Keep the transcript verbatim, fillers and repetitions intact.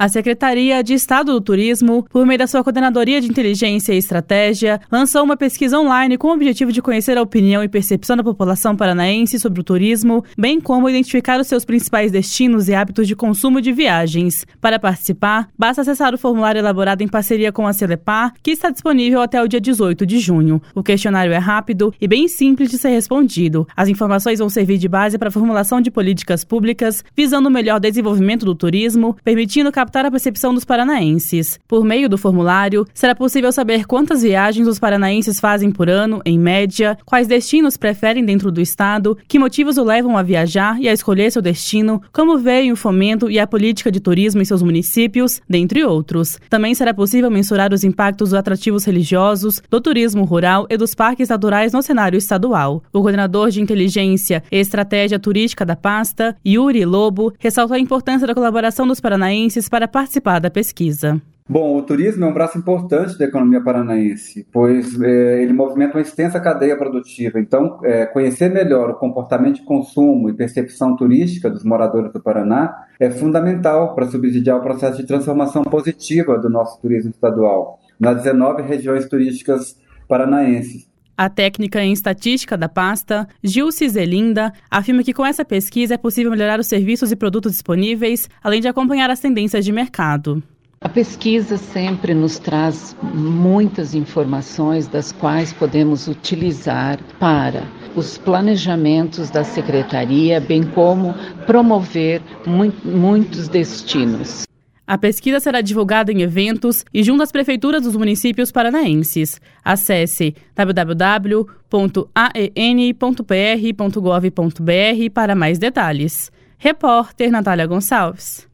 A Secretaria de Estado do Turismo, por meio da sua Coordenadoria de Inteligência e Estratégia, lançou uma pesquisa online com o objetivo de conhecer a opinião e percepção da população paranaense sobre o turismo, bem como identificar os seus principais destinos e hábitos de consumo de viagens. Para participar, basta acessar o formulário elaborado em parceria com a Celepar, que está disponível até o dia dezoito de junho. O questionário é rápido e bem simples de ser respondido. As informações vão servir de base para a formulação de políticas públicas, visando o melhor desenvolvimento do turismo, permitindo captar a percepção dos paranaenses. Por meio do formulário, será possível saber quantas viagens os paranaenses fazem por ano, em média, quais destinos preferem dentro do estado, que motivos o levam a viajar e a escolher seu destino, como veem o fomento e a política de turismo em seus municípios, dentre outros. Também será possível mensurar os impactos dos atrativos religiosos, do turismo rural e dos parques naturais no cenário estadual. O coordenador de Inteligência e Estratégia Turística da pasta, Yuri Lobo, ressaltou a importância da colaboração dos paranaenses para participar da pesquisa. Bom, o turismo é um braço importante da economia paranaense, pois é, ele movimenta uma extensa cadeia produtiva. Então, é, conhecer melhor o comportamento de consumo e percepção turística dos moradores do Paraná é fundamental para subsidiar o processo de transformação positiva do nosso turismo estadual, nas dezenove regiões turísticas paranaenses. A técnica em estatística da pasta, Gilce Zelinda, afirma que com essa pesquisa é possível melhorar os serviços e produtos disponíveis, além de acompanhar as tendências de mercado. A pesquisa sempre nos traz muitas informações das quais podemos utilizar para os planejamentos da Secretaria, bem como promover mu- muitos destinos. A pesquisa será divulgada em eventos e junto às prefeituras dos municípios paranaenses. Acesse w w w ponto a e n ponto p r ponto gov ponto b r para mais detalhes. Repórter Natália Gonçalves.